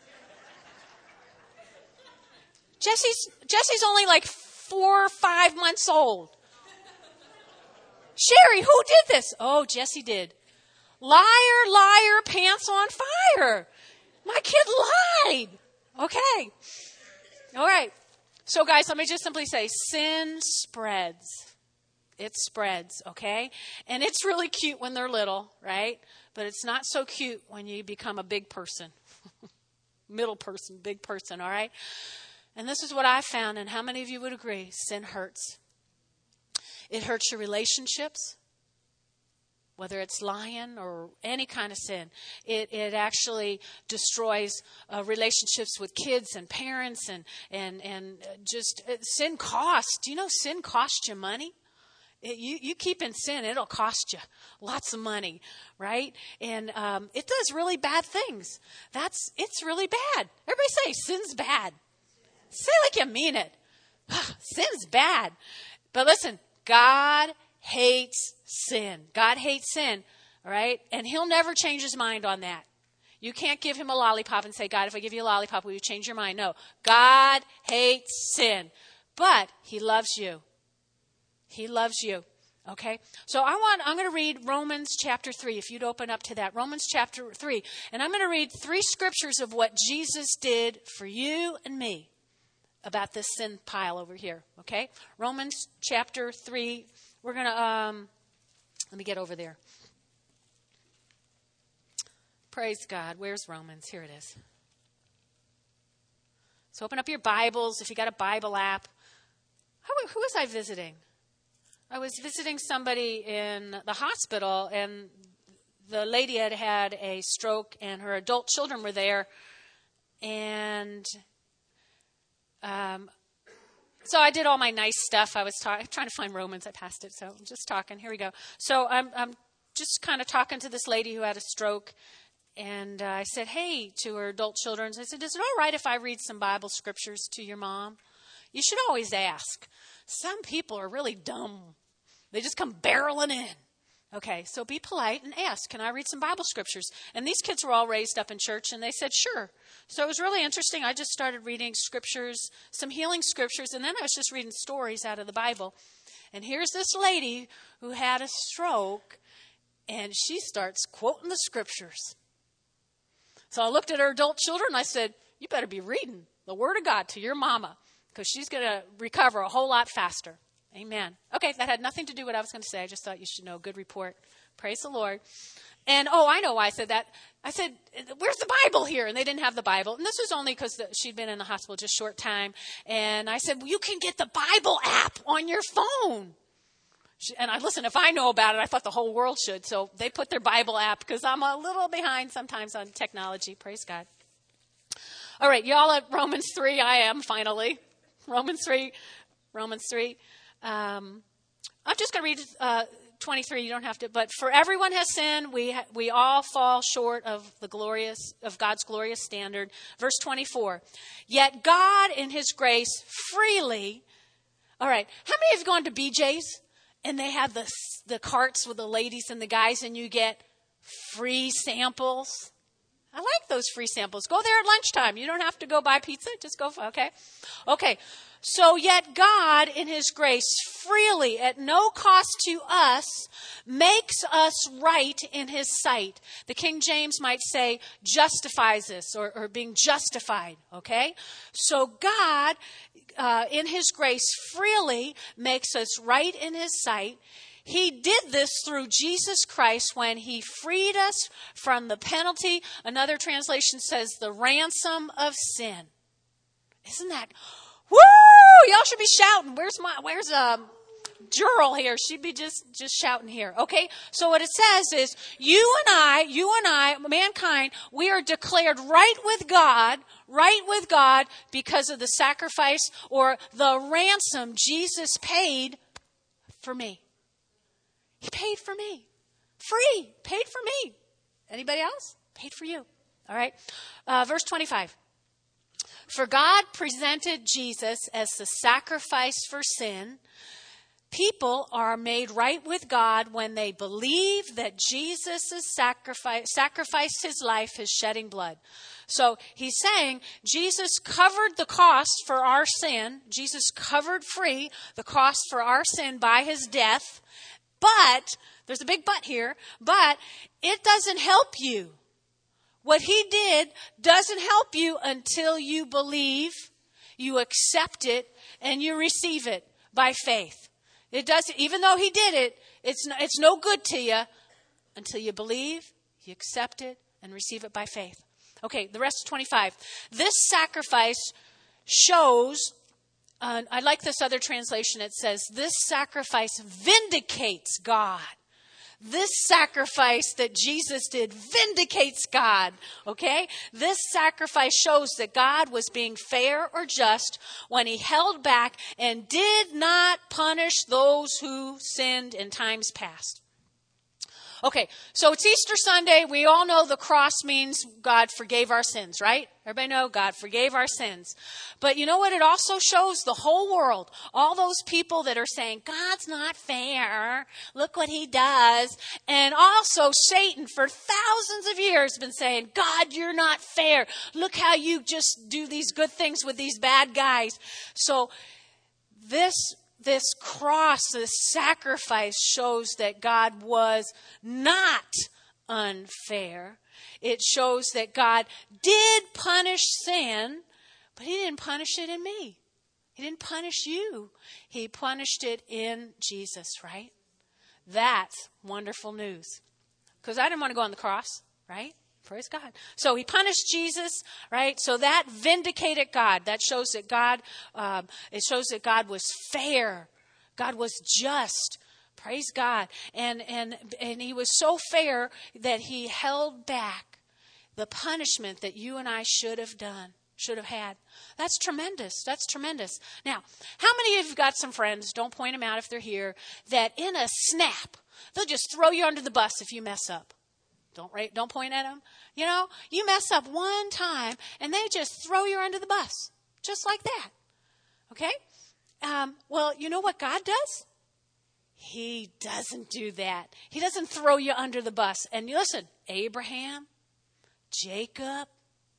Jessie's, Jessie's only like four or five months old. Sherry, who did this? Oh, Jessie did. Liar, liar, pants on fire. My kid lied. Okay. All right. So, guys, let me just simply say, sin spreads. It spreads, okay? And it's really cute when they're little, right? But it's not so cute when you become a big person. Middle person, big person, all right? And this is what I found, and how many of you would agree? Sin hurts. It hurts your relationships, whether it's lying or any kind of sin. It it actually destroys uh, relationships with kids and parents, and and and just uh, sin costs. Do you know sin costs you money? It, you you keep in sin, it'll cost you lots of money, right? And um, it does really bad things. That's it's really bad. Everybody say sin's bad. Say like you mean it. Sin's bad. But listen, God hates sin. God hates sin, all right? And he'll never change his mind on that. You can't give him a lollipop and say, God, if I give you a lollipop, will you change your mind? No. God hates sin. But he loves you. He loves you. Okay? So I want, I'm going to read Romans chapter three, if you'd open up to that. Romans chapter three. And I'm going to read three scriptures of what Jesus did for you and me about this sin pile over here. Okay? Romans chapter three. We're going to, um, let me get over there. Praise God. Where's Romans? Here it is. So open up your Bibles if you got a Bible app. How, who was I visiting? I was visiting somebody in the hospital, and the lady had had a stroke, and her adult children were there. And um, so I did all my nice stuff. I was ta- trying to find Romans. I passed it, so I'm just talking. Here we go. So I'm, I'm just kind of talking to this lady who had a stroke. And uh, I said, hey, to her adult children. I said, is it all right if I read some Bible scriptures to your mom? You should always ask. Some people are really dumb. They just come barreling in. Okay, so be polite and ask, can I read some Bible scriptures? And these kids were all raised up in church, and they said, sure. So it was really interesting. I just started reading scriptures, some healing scriptures, and then I was just reading stories out of the Bible. And here's this lady who had a stroke, and she starts quoting the scriptures. So I looked at her adult children, and I said, you better be reading the Word of God to your mama, because she's going to recover a whole lot faster. Amen. Okay, that had nothing to do with what I was going to say. I just thought you should know. Good report. Praise the Lord. And, oh, I know why I said that. I said, where's the Bible here? And they didn't have the Bible. And this was only because she'd been in the hospital just a short time. And I said, well, you can get the Bible app on your phone. And I listen, if I know about it, I thought the whole world should. So they put their Bible app, because I'm a little behind sometimes on technology. Praise God. All right, y'all at Romans three, I am finally. Romans three, Romans three. Um, I'm just going to read uh, twenty-three. You don't have to. But for everyone has sinned. We ha- we all fall short of the glorious of God's glorious standard. Verse twenty-four. Yet God, in His grace, freely. All right. How many of you gone to B J's and they have the the carts with the ladies and the guys, and you get free samples? I like those free samples. Go there at lunchtime. You don't have to go buy pizza. Just go. Okay. Okay. So yet God, in his grace, freely, at no cost to us, makes us right in his sight. The King James might say justifies us, or, or being justified, okay? So God, uh, in his grace, freely makes us right in his sight. He did this through Jesus Christ when he freed us from the penalty. Another translation says the ransom of sin. Isn't that... Woo! Y'all should be shouting. Where's my, where's, um, Jurl here? She'd be just, just shouting here. Okay? So what it says is, you and I, you and I, mankind, we are declared right with God, right with God because of the sacrifice or the ransom Jesus paid for me. He paid for me. Free. Paid for me. Anybody else? Paid for you. All right? Uh, verse twenty-five. For God presented Jesus as the sacrifice for sin. People are made right with God when they believe that Jesus has sacrificed, sacrificed his life, his shedding blood. So he's saying Jesus covered the cost for our sin. Jesus covered free the cost for our sin by his death. But, there's a big but here, but it doesn't help you. What he did doesn't help you until you believe, you accept it, and you receive it by faith. It doesn't, even though he did it, it's no, it's no good to you until you believe, you accept it, and receive it by faith. Okay, the rest of twenty-five. This sacrifice shows, uh, I like this other translation. It says, this sacrifice vindicates God. This sacrifice that Jesus did vindicates God, okay? This sacrifice shows that God was being fair or just when he held back and did not punish those who sinned in times past. Okay, so it's Easter Sunday. We all know the cross means God forgave our sins, right? Everybody know God forgave our sins. But you know what? It also shows the whole world, all those people that are saying, God's not fair. Look what he does. And also Satan for thousands of years has been saying, God, you're not fair. Look how you just do these good things with these bad guys. So this This cross, this sacrifice shows that God was not unfair. It shows that God did punish sin, but he didn't punish it in me. He didn't punish you. He punished it in Jesus, right? That's wonderful news. Because I didn't want to go on the cross, right? Praise God. So he punished Jesus, right? So that vindicated God. That shows that God, um, it shows that God was fair. God was just. Praise God. And, and, and he was so fair that he held back the punishment that you and I should have done, should have had. That's tremendous. That's tremendous. Now, how many of you have got some friends, don't point them out if they're here, that in a snap, they'll just throw you under the bus if you mess up? Don't don't point at them. You know, you mess up one time and they just throw you under the bus. Just like that. Okay? Um, well, you know what God does? He doesn't do that. He doesn't throw you under the bus. And listen, Abraham, Jacob,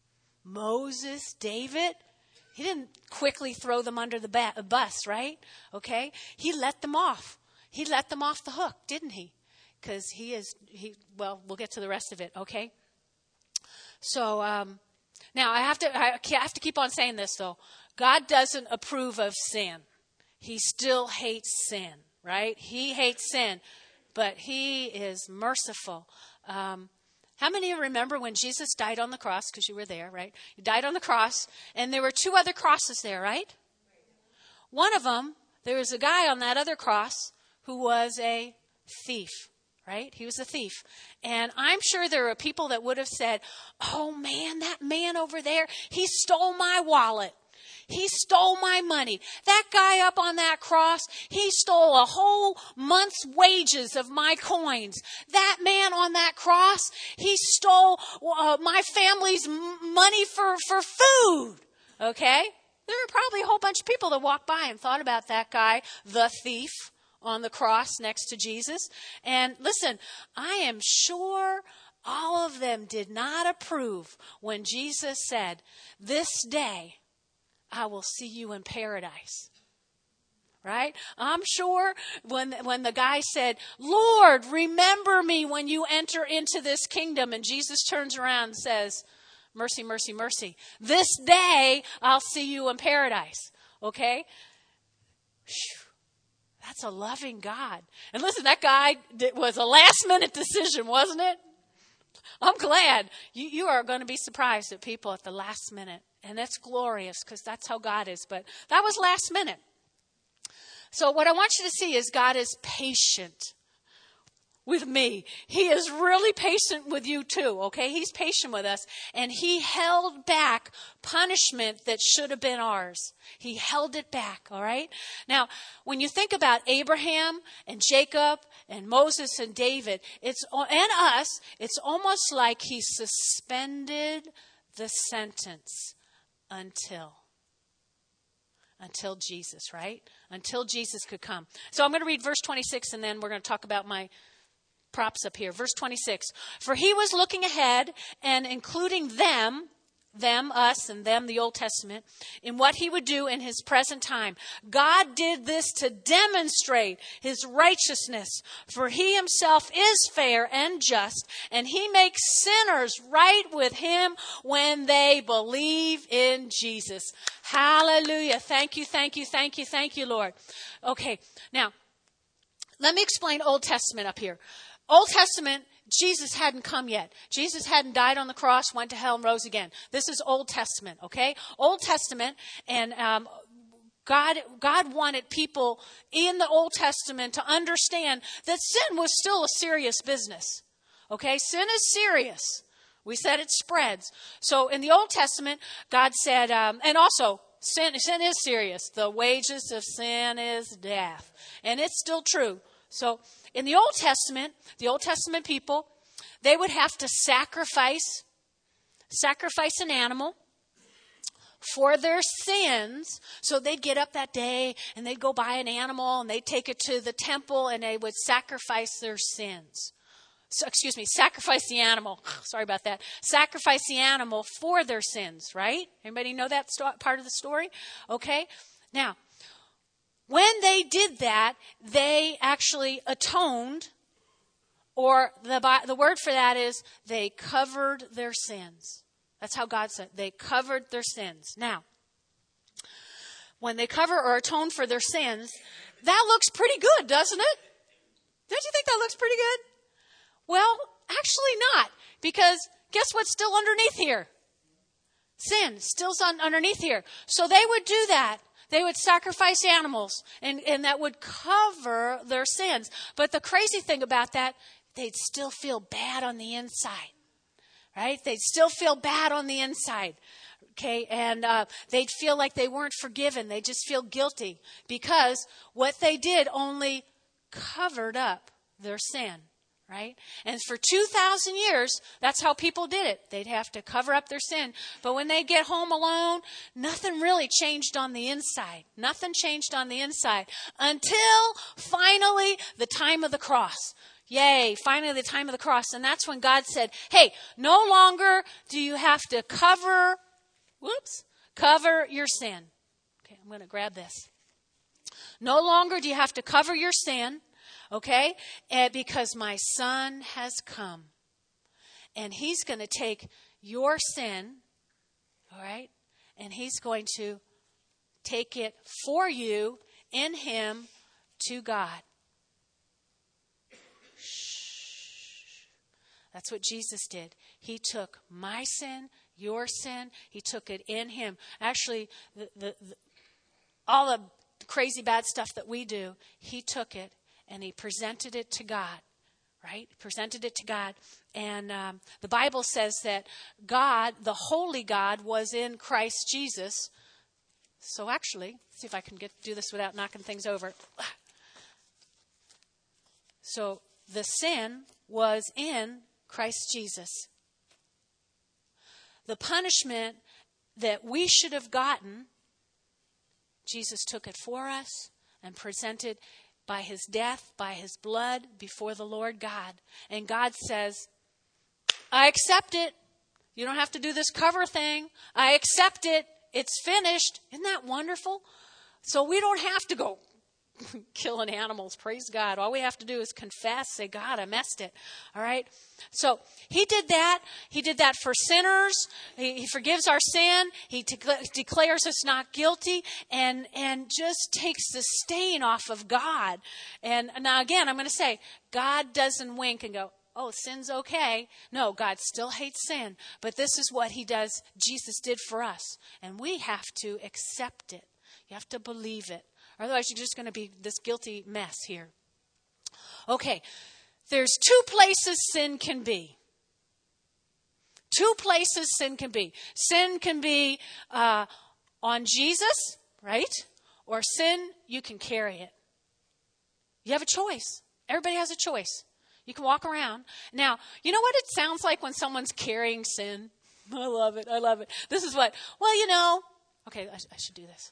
Moses, David, he didn't quickly throw them under the ba- bus, right? Okay? He let them off. He let them off the hook, didn't he? Because he is, he. well, we'll get to the rest of it, okay? So, um, now I have to, I have to keep on saying this, though. God doesn't approve of sin. He still hates sin, right? He hates sin, but he is merciful. Um, how many of you remember when Jesus died on the cross? Because you were there, right? He died on the cross, and there were two other crosses there, right? One of them, there was a guy on that other cross who was a thief. Right? He was a thief. And I'm sure there are people that would have said, oh man, that man over there, he stole my wallet. He stole my money. That guy up on that cross, he stole a whole month's wages of my coins. That man on that cross, he stole uh, my family's m- money for, for food. Okay? There were probably a whole bunch of people that walked by and thought about that guy, the thief, on the cross next to Jesus. And listen, I am sure all of them did not approve when Jesus said, this day, I will see you in paradise. Right? I'm sure when, when the guy said, Lord, remember me when you enter into this kingdom. And Jesus turns around and says, mercy, mercy, mercy. This day I'll see you in paradise. Okay? Whew. That's a loving God. And listen, that guy was a last minute decision, wasn't it? I'm glad. You, you are going to be surprised at people at the last minute. And that's glorious because that's how God is. But that was last minute. So what I want you to see is God is patient with me. He is really patient with you too, okay? He's patient with us. And he held back punishment that should have been ours. He held it back, all right? Now, when you think about Abraham and Jacob and Moses and David, it's and us, it's almost like he suspended the sentence until. Until Jesus, right? Until Jesus could come. So I'm going to read verse twenty-six and then we're going to talk about my props up here. Verse twenty-six. For he was looking ahead and including them, them, us, and them, the Old Testament, in what he would do in his present time. God did this to demonstrate his righteousness, for he himself is fair and just, and he makes sinners right with him when they believe in Jesus. Hallelujah. Thank you, thank you, thank you, thank you, Lord. Okay, now, let me explain Old Testament up here. Old Testament, Jesus hadn't come yet. Jesus hadn't died on the cross, went to hell, and rose again. This is Old Testament, okay? Old Testament, and um, God, God wanted people in the Old Testament to understand that sin was still a serious business, okay? Sin is serious. We said it spreads. So in the Old Testament, God said, um, and also, sin, sin is serious. The wages of sin is death. And it's still true. So in the Old Testament, the Old Testament people, they would have to sacrifice, sacrifice an animal for their sins. So they'd get up that day and they'd go buy an animal and they'd take it to the temple and they would sacrifice their sins. So, excuse me, sacrifice the animal. Sorry about that. Sacrifice the animal for their sins, right? Anybody know that st- part of the story? Okay. Now, when they did that, they actually atoned, or the the word for that is they covered their sins. That's how God said. They covered their sins. Now, when they cover or atone for their sins, that looks pretty good, doesn't it? Don't you think that looks pretty good? Well, actually not, because guess what's still underneath here? Sin still's on underneath here. So they would do that. They would sacrifice animals, and, and that would cover their sins. But the crazy thing about that, they'd still feel bad on the inside, right? They'd still feel bad on the inside, okay? And uh, they'd feel like they weren't forgiven. They'd just feel guilty because what they did only covered up their sin. Right? And for two thousand years, that's how people did it. They'd have to cover up their sin. But when they get home alone, nothing really changed on the inside. Nothing changed on the inside until finally the time of the cross. Yay, finally the time of the cross. And that's when God said, hey, no longer do you have to cover, whoops, cover your sin. Okay, I'm going to grab this. No longer do you have to cover your sin. Okay? And because my son has come. And he's going to take your sin, all right? And he's going to take it for you in him to God. Shh. That's what Jesus did. He took my sin, your sin. He took it in him. Actually, the, the, the, all the crazy bad stuff that we do, he took it. And he presented it to God, right? Presented it to God. And um, the Bible says that God, the holy God, was in Christ Jesus. So actually, let's see if I can get do this without knocking things over. So the sin was in Christ Jesus. The punishment that we should have gotten, Jesus took it for us and presented by his death, by his blood, before the Lord God. And God says, I accept it. You don't have to do this cover thing. I accept it. it's finished. Isn't that wonderful? So we don't have to go killing animals. Praise God. All we have to do is confess, say, God, I messed it. All right. So he did that. He did that for sinners. He, he forgives our sin. He de- declares us not guilty and, and just takes the stain off of God. And now again, I'm going to say, God doesn't wink and go, oh, sin's okay. No, God still hates sin. But this is what he does, Jesus did for us. And we have to accept it. You have to believe it. Otherwise, you're just going to be this guilty mess here. Okay, there's two places sin can be. Two places sin can be. Sin can be uh, on Jesus, right? Or sin, you can carry it. You have a choice. Everybody has a choice. You can walk around. Now, you know what it sounds like when someone's carrying sin? I love it. I love it. This is what, well, you know, okay, I, I should do this.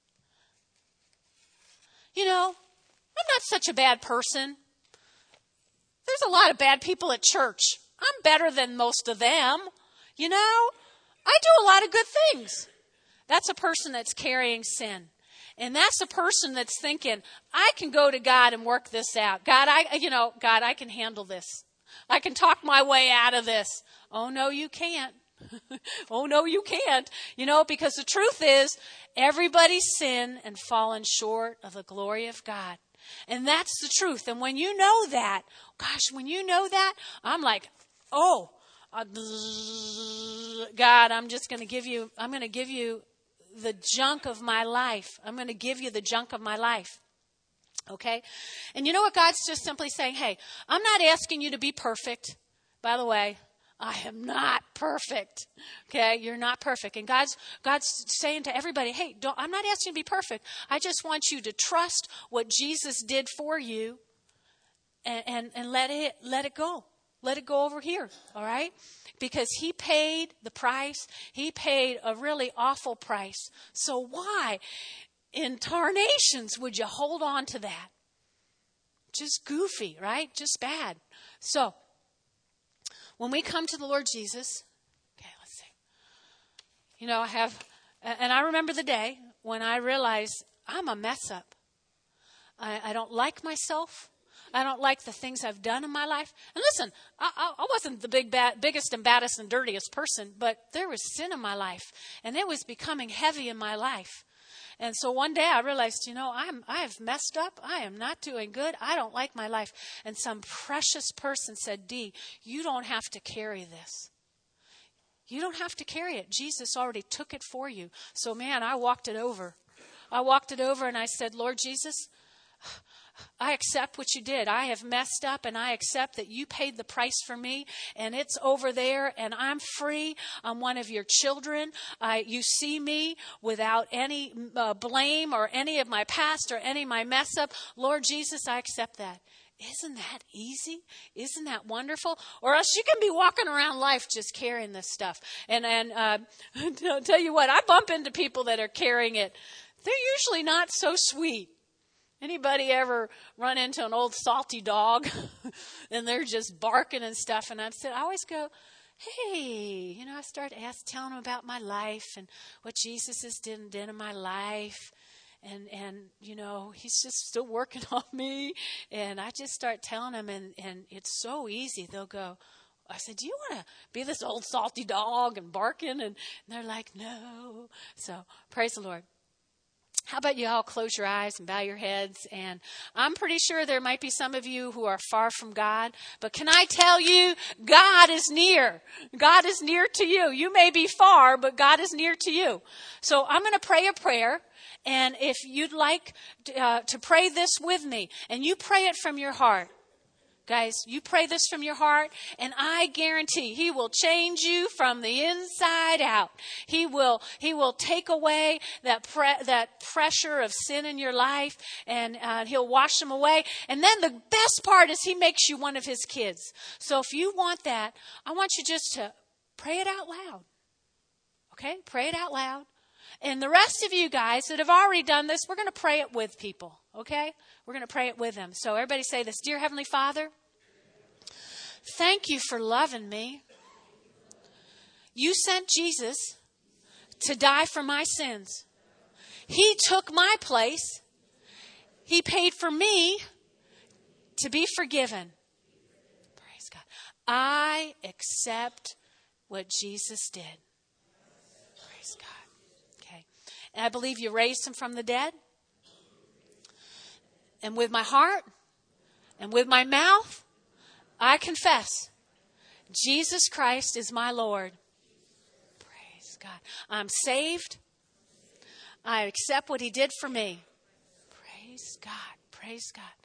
You know, I'm not such a bad person. There's a lot of bad people at church. I'm better than most of them. You know, I do a lot of good things. That's a person that's carrying sin. And that's a person that's thinking, I can go to God and work this out. God, I, you know, God, I can handle this. I can talk my way out of this. Oh, no, you can't. Oh, no, you can't. You know, because the truth is, everybody's sinned and fallen short of the glory of God. And that's the truth. And when you know that, gosh, when you know that, I'm like, oh, uh, God, I'm just going to give you, I'm going to give you the junk of my life. I'm going to give you the junk of my life. Okay? And you know what God's just simply saying? Hey, I'm not asking you to be perfect. By the way, I am not perfect. Okay? You're not perfect. And God's God's saying to everybody, hey, don't, I'm not asking you to be perfect. I just want you to trust what Jesus did for you and, and, and let it let it go. Let it go over here. All right? Because he paid the price. He paid a really awful price. So why in tarnations would you hold on to that? Just goofy, right? Just bad. So when we come to the Lord Jesus, okay, let's see. You know, I have, and I remember the day when I realized I'm a mess up. I, I don't like myself. I don't like the things I've done in my life. And listen, I, I, I wasn't the big, bad, biggest and baddest and dirtiest person, but there was sin in my life, and it was becoming heavy in my life. And so one day I realized, you know, I'm, I have messed up. I am not doing good. I don't like my life. And some precious person said, Dee, you don't have to carry this. You don't have to carry it. Jesus already took it for you. So, man, I walked it over. I walked it over and I said, Lord Jesus, I accept what you did. I have messed up, and I accept that you paid the price for me, and it's over there, and I'm free. I'm one of your children. I, you see me without any uh, blame or any of my past or any of my mess up. Lord Jesus, I accept that. Isn't that easy? Isn't that wonderful? Or else you can be walking around life just carrying this stuff. And, and uh, I'll tell you what, I bump into people that are carrying it. They're usually not so sweet. Anybody ever run into an old salty dog and they're just barking and stuff? And I said, I always go, hey, you know, I start ask, telling them about my life and what Jesus has done, done in my life. And, and, you know, he's just still working on me. And I just start telling them, and, and it's so easy. They'll go, I said, do you want to be this old salty dog and barking? And, and they're like, no. So praise the Lord. How about you all close your eyes and bow your heads? And I'm pretty sure there might be some of you who are far from God. But can I tell you, God is near. God is near to you. You may be far, but God is near to you. So I'm going to pray a prayer. And if you'd like uh, to pray this with me, and you pray it from your heart. Guys, you pray this from your heart, and I guarantee he will change you from the inside out. He will, he will take away that pre- that pressure of sin in your life, and uh, he'll wash them away. And then the best part is he makes you one of his kids. So if you want that, I want you just to pray it out loud. Okay? Pray it out loud. And the rest of you guys that have already done this, we're going to pray it with people. Okay? We're going to pray it with them. So everybody say this. Dear Heavenly Father, thank you for loving me. You sent Jesus to die for my sins. He took my place. He paid for me to be forgiven. Praise God. I accept what Jesus did. Praise God. Okay. And I believe you raised him from the dead. And with my heart and with my mouth, I confess Jesus Christ is my Lord. Praise God. I'm saved. I accept what he did for me. Praise God. Praise God.